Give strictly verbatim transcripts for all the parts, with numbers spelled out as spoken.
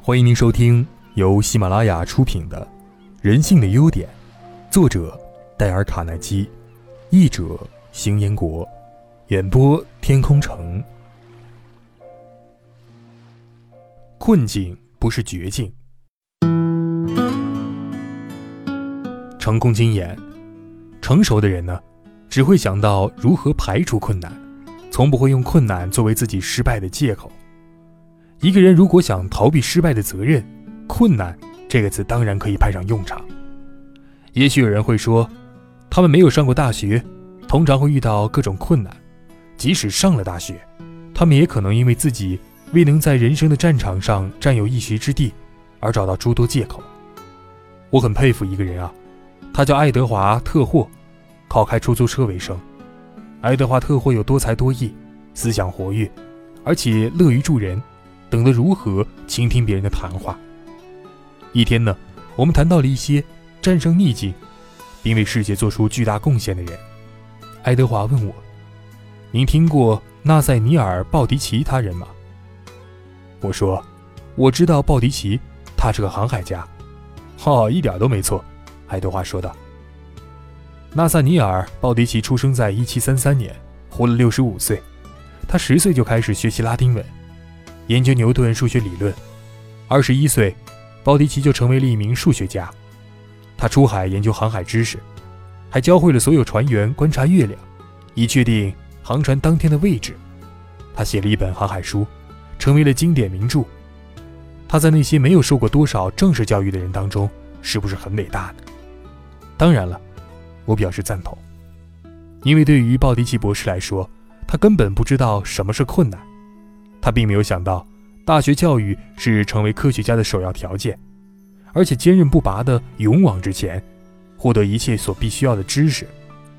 欢迎您收听由喜马拉雅出品的《人性的优点》，作者戴尔·卡耐基，译者邢彦国，演播天空城。困境不是绝境。成功经验，成熟的人呢，只会想到如何排除困难，从不会用困难作为自己失败的借口。一个人如果想逃避失败的责任，困难这个词当然可以派上用场。也许有人会说，他们没有上过大学，通常会遇到各种困难，即使上了大学，他们也可能因为自己未能在人生的战场上占有一席之地而找到诸多借口。我很佩服一个人啊，他叫爱德华·特霍，靠开出租车为生。爱德华·特霍有多才多艺，思想活跃，而且乐于助人，懂得如何倾听别人的谈话。一天呢，我们谈到了一些战胜逆境并为世界做出巨大贡献的人。爱德华问我，您听过纳赛尼尔·鲍迪奇他人吗？我说，我知道鲍迪奇，他是个航海家。哦，一点都没错，爱德华说道。纳赛尼尔·鲍迪奇出生在一七三三年，活了六十五岁。他十岁就开始学习拉丁文，研究牛顿数学理论。二十一岁，鲍迪奇就成为了一名数学家。他出海研究航海知识，还教会了所有船员观察月亮，以确定航船当天的位置。他写了一本航海书，成为了经典名著。他在那些没有受过多少正式教育的人当中，是不是很伟大呢？当然了，我表示赞同。因为对于鲍迪奇博士来说，他根本不知道什么是困难。他并没有想到大学教育是成为科学家的首要条件，而且坚韧不拔地勇往直前，获得一切所必须要的知识。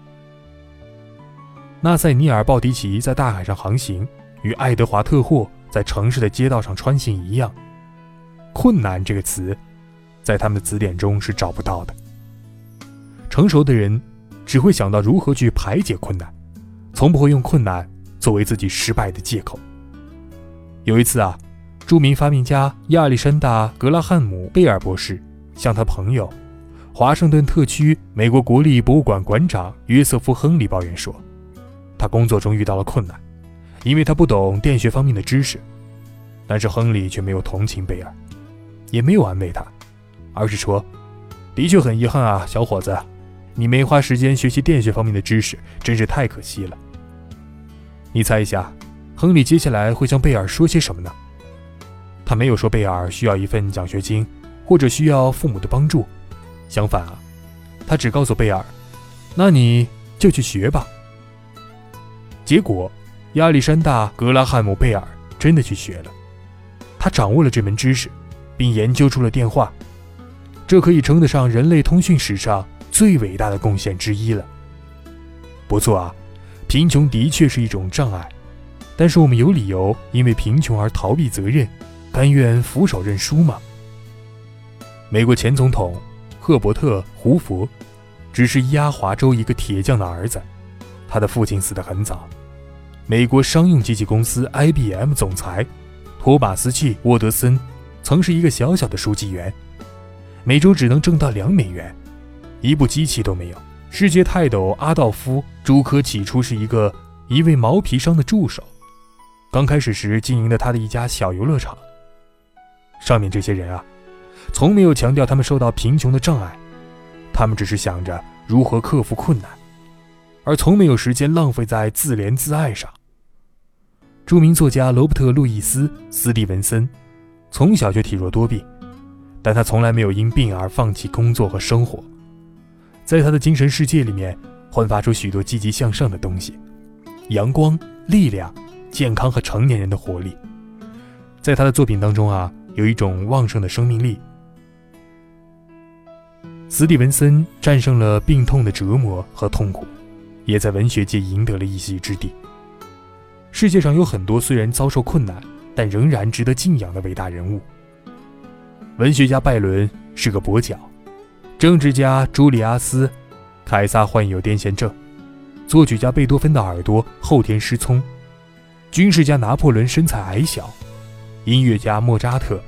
纳赛尼尔·鲍迪奇在大海上航行，与爱德华·特霍在城市的街道上穿行一样。困难这个词在他们的词典中是找不到的。成熟的人只会想到如何去排解困难，从不会用困难作为自己失败的借口。有一次啊，著名发明家亚历山大·格拉汉姆·贝尔博士向他朋友华盛顿特区美国国立博物馆馆长约瑟夫·亨利抱怨说，他工作中遇到了困难，因为他不懂电学方面的知识。但是亨利却没有同情贝尔，也没有安慰他，而是说，的确很遗憾啊，小伙子，你没花时间学习电学方面的知识，真是太可惜了。你猜一下，亨利接下来会向贝尔说些什么呢？他没有说贝尔需要一份奖学金，或者需要父母的帮助。相反啊，他只告诉贝尔，那你就去学吧。结果，亚历山大·格拉汉姆·贝尔真的去学了。他掌握了这门知识，并研究出了电话。这可以称得上人类通讯史上最伟大的贡献之一了。不错啊，贫穷的确是一种障碍，但是我们有理由因为贫穷而逃避责任，甘愿俯首认输吗？美国前总统赫伯特·胡佛只是伊阿华州一个铁匠的儿子，他的父亲死得很早。美国商用机器公司 I B M 总裁托马斯 ·沃德森曾是一个小小的书记员，每周只能挣到两美元，一部机器都没有。世界泰斗阿道夫·朱科起初是一个一位毛皮商的助手，刚开始时经营的他的一家小游乐场。上面这些人啊，从没有强调他们受到贫穷的障碍，他们只是想着如何克服困难，而从没有时间浪费在自怜自爱上。著名作家罗伯特·路易斯·斯蒂文森从小就体弱多病，但他从来没有因病而放弃工作和生活。在他的精神世界里面焕发出许多积极向上的东西，阳光、力量、健康和成年人的活力。在他的作品当中啊，有一种旺盛的生命力。斯蒂文森战胜了病痛的折磨和痛苦，也在文学界赢得了一席之地。世界上有很多虽然遭受困难，但仍然值得敬仰的伟大人物。文学家拜伦是个跛脚，政治家朱利阿斯·凯撒患有癫痫症，作曲家贝多芬的耳朵后天失聪，军事家拿破仑身材矮小，音乐家莫扎特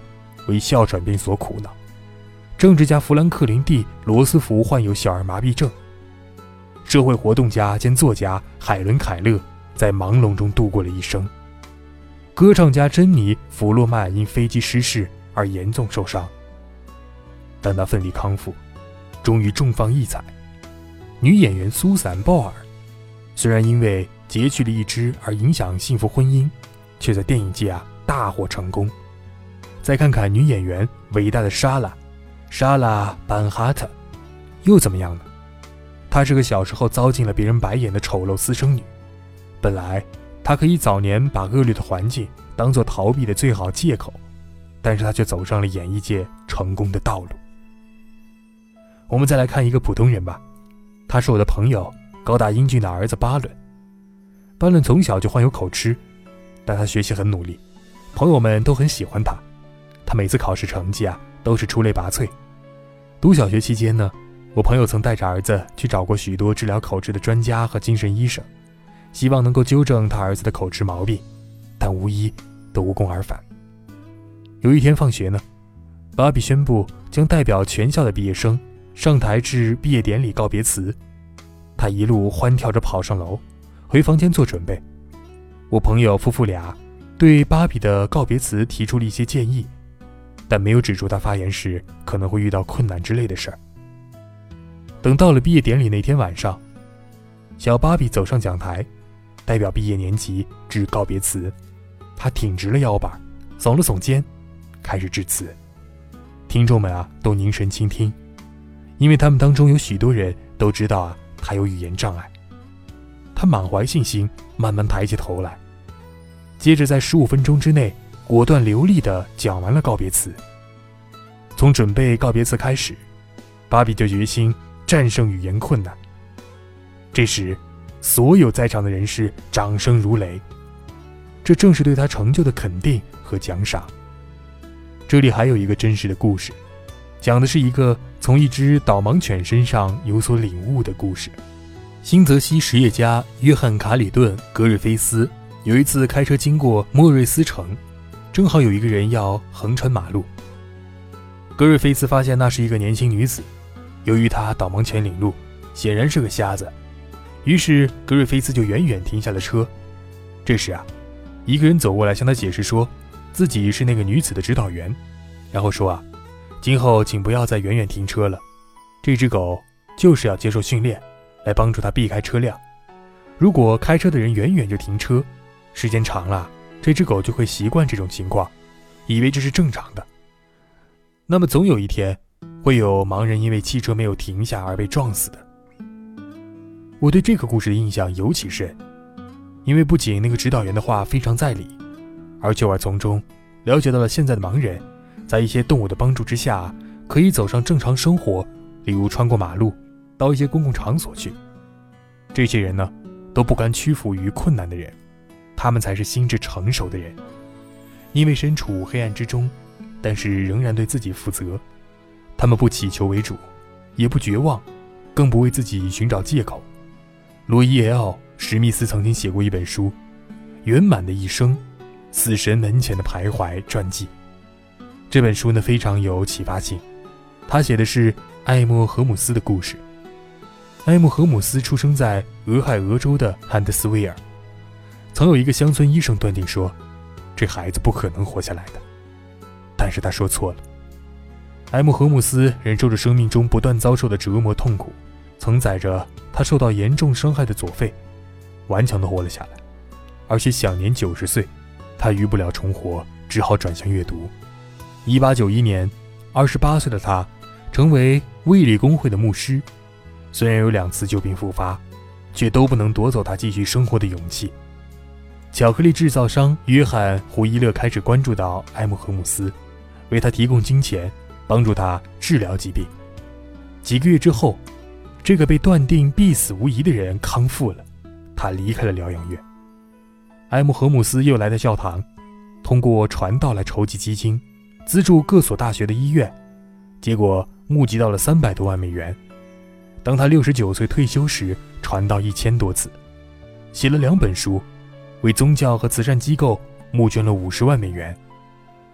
为哮喘病所苦恼，政治家富兰克林 ·D· 罗斯福患有小儿麻痹症，社会活动家兼作家海伦·凯勒在盲聋中度过了一生，歌唱家珍妮·弗洛曼因飞机失事而严重受伤，但他奋力康复，终于重放异彩。女演员苏珊·鲍尔虽然因为截去了一只而影响幸福婚姻，却在电影界啊大获成功。再看看女演员伟大的莎拉莎拉·班哈特又怎么样呢？她是个小时候遭尽了别人白眼的丑陋私生女，本来她可以早年把恶劣的环境当作逃避的最好借口，但是她却走上了演艺界成功的道路。我们再来看一个普通人吧，他是我的朋友高大英俊的儿子巴伦。巴伦从小就患有口吃，但他学习很努力，朋友们都很喜欢他。他每次考试成绩啊都是出类拔萃。读小学期间呢，我朋友曾带着儿子去找过许多治疗口吃的专家和精神医生，希望能够纠正他儿子的口吃毛病，但无一都无功而返。有一天放学呢，芭比宣布将代表全校的毕业生上台致毕业典礼告别词。他一路欢跳着跑上楼，回房间做准备。我朋友夫妇俩对芭比的告别词提出了一些建议，但没有指出他发言时可能会遇到困难之类的事儿。等到了毕业典礼那天晚上，小芭比走上讲台，代表毕业年级致告别词。他挺直了腰板，耸了耸肩，开始致辞。听众们啊都凝神倾听，因为他们当中有许多人都知道啊他有语言障碍。他满怀信心，慢慢抬起头来，接着在十五分钟之内果断流利地讲完了告别词。从准备告别词开始，芭比就决心战胜语言困难。这时所有在场的人士掌声如雷，这正是对他成就的肯定和奖赏。这里还有一个真实的故事，讲的是一个从一只导盲犬身上有所领悟的故事。新泽西实业家约翰·卡里顿·格瑞菲斯有一次开车经过莫瑞斯城，正好有一个人要横穿马路。格瑞菲斯发现那是一个年轻女子，由于她导盲犬领路，显然是个瞎子，于是格瑞菲斯就远远停下了车。这时啊，一个人走过来向他解释说自己是那个女子的指导员，然后说啊，今后请不要再远远停车了，这只狗就是要接受训练，来帮助它避开车辆。如果开车的人远远就停车，时间长了，这只狗就会习惯这种情况，以为这是正常的。那么总有一天，会有盲人因为汽车没有停下而被撞死的。我对这个故事的印象尤其深，因为不仅那个指导员的话非常在理，而且我从中了解到了现在的盲人在一些动物的帮助之下可以走上正常生活，例如穿过马路到一些公共场所去。这些人呢都不甘屈服于困难的人，他们才是心智成熟的人，因为身处黑暗之中，但是仍然对自己负责。他们不祈求为主，也不绝望，更不为自己寻找借口。罗伊·奥·史密斯曾经写过一本书《圆满的一生：死神门前的徘徊》传记。这本书呢非常有启发性，他写的是艾默荷姆斯的故事。艾默荷姆斯出生在俄亥俄州的汉德斯威尔，曾有一个乡村医生断定说，这孩子不可能活下来的，但是他说错了。艾默荷姆斯忍受着生命中不断遭受的折磨痛苦，承载着他受到严重伤害的左肺，顽强地活了下来，而且享年九十岁。他余不了重活，只好转向阅读。一八九一年，二十八岁的他成为卫理公会的牧师，虽然有两次旧病复发，却都不能夺走他继续生活的勇气。巧克力制造商约翰·胡伊勒开始关注到艾默荷姆斯，为他提供金钱，帮助他治疗疾病。几个月之后，这个被断定必死无疑的人康复了，他离开了疗养院。艾默荷姆斯又来到教堂，通过传道来筹集基金，资助各所大学的医院，结果募集到了三百多万美元。当他六十九岁退休时，传道一千多次，写了两本书，为宗教和慈善机构募捐了五十万美元。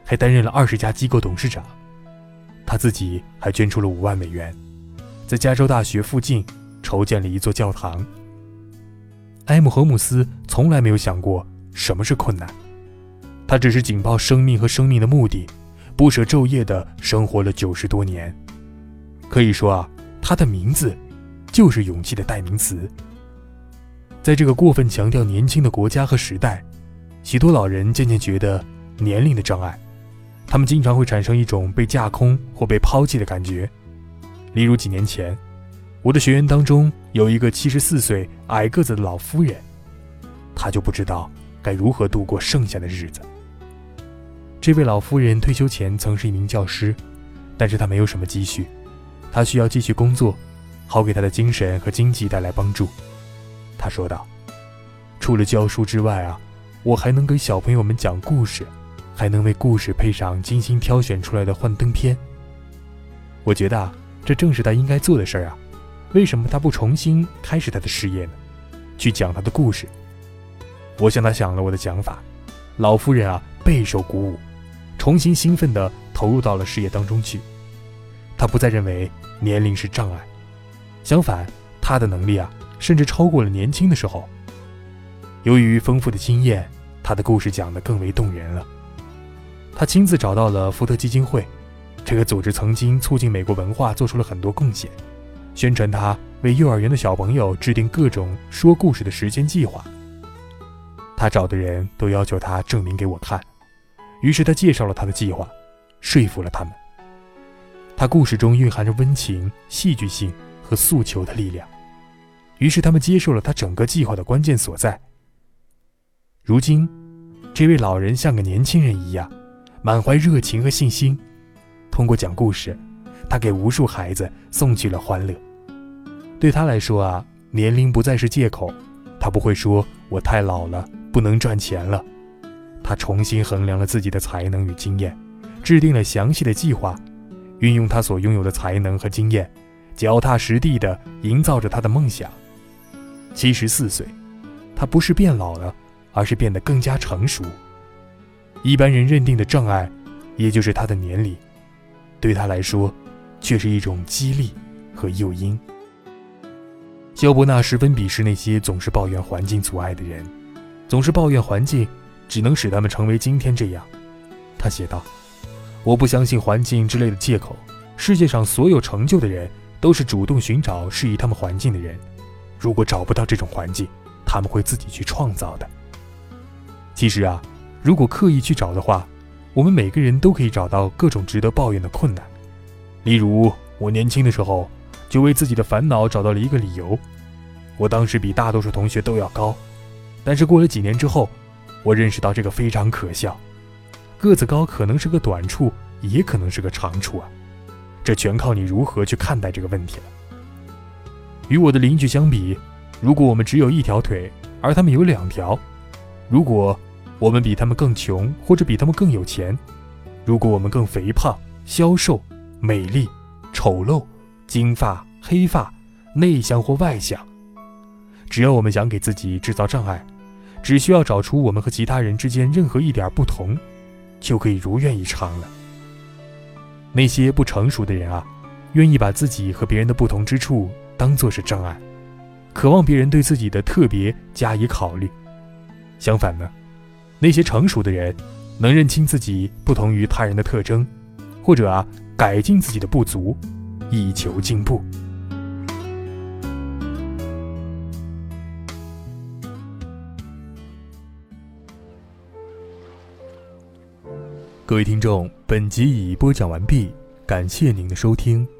还担任了二十家机构董事长。他自己还捐出了五万美元，在加州大学附近筹建了一座教堂。埃姆·荷姆斯从来没有想过什么是困难，他只是紧抱生命和生命的目的，不舍昼夜地生活了九十多年。可以说啊，他的名字就是勇气的代名词。在这个过分强调年轻的国家和时代，许多老人渐渐觉得年龄的障碍，他们经常会产生一种被架空或被抛弃的感觉。例如几年前，我的学员当中有一个七十四岁矮个子的老夫人，她就不知道该如何度过剩下的日子。这位老夫人退休前曾是一名教师，但是她没有什么积蓄，她需要继续工作，好给她的精神和经济带来帮助。她说道，除了教书之外啊，我还能给小朋友们讲故事，还能为故事配上精心挑选出来的幻灯片。我觉得啊，这正是她应该做的事儿啊。为什么他不重新开始他的事业呢？去讲他的故事。我向他想了我的讲法，老夫人啊备受鼓舞，重新兴奋地投入到了事业当中去。他不再认为年龄是障碍，相反，他的能力啊甚至超过了年轻的时候。由于丰富的经验，他的故事讲得更为动人了。他亲自找到了福特基金会，这个组织曾经促进美国文化做出了很多贡献，宣传他为幼儿园的小朋友制定各种说故事的时间计划。他找的人都要求他证明给我看，于是他介绍了他的计划，说服了他们。他故事中蕴含着温情、戏剧性和诉求的力量，于是他们接受了他整个计划的关键所在。如今，这位老人像个年轻人一样，满怀热情和信心。通过讲故事，他给无数孩子送去了欢乐。对他来说啊，年龄不再是借口，他不会说我太老了，不能赚钱了。他重新衡量了自己的才能与经验，制定了详细的计划，运用他所拥有的才能和经验，脚踏实地地营造着他的梦想。七十四岁，他不是变老了，而是变得更加成熟。一般人认定的障碍，也就是他的年龄，对他来说却是一种激励和诱因。肖伯纳十分鄙视那些总是抱怨环境阻碍的人，总是抱怨环境只能使他们成为今天这样。他写道，我不相信环境之类的借口，世界上所有成就的人都是主动寻找适宜他们环境的人，如果找不到这种环境，他们会自己去创造的。其实啊，如果刻意去找的话，我们每个人都可以找到各种值得抱怨的困难。例如，我年轻的时候就为自己的烦恼找到了一个理由。我当时比大多数同学都要高，但是过了几年之后，我认识到这个非常可笑。个子高可能是个短处，也可能是个长处啊，这全靠你如何去看待这个问题了。与我的邻居相比，如果我们只有一条腿，而他们有两条；如果我们比他们更穷，或者比他们更有钱；如果我们更肥胖、消瘦、美丽、丑陋、金发、黑发、内向或外向，只要我们想给自己制造障碍，只需要找出我们和其他人之间任何一点不同，就可以如愿以偿了。那些不成熟的人啊，愿意把自己和别人的不同之处当作是障碍，渴望别人对自己的特别加以考虑。相反呢，那些成熟的人能认清自己不同于他人的特征，或者啊改进自己的不足，以求进步。各位听众，本集已播讲完毕，感谢您的收听。